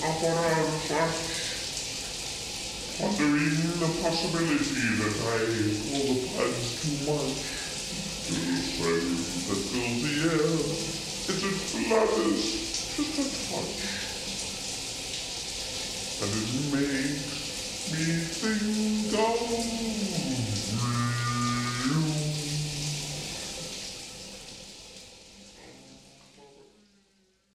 pondering the possibility that I pull the plans too much. The flame that fills the air, it's a flutters, just a touch. And it makes me think of